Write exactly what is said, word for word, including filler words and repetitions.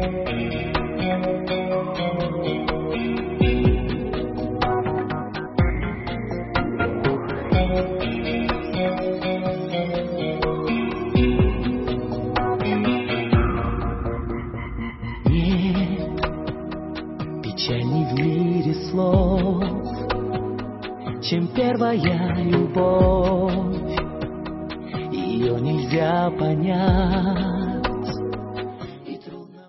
Печальней в мире слов, чем первая любовь. Ее нельзя понять,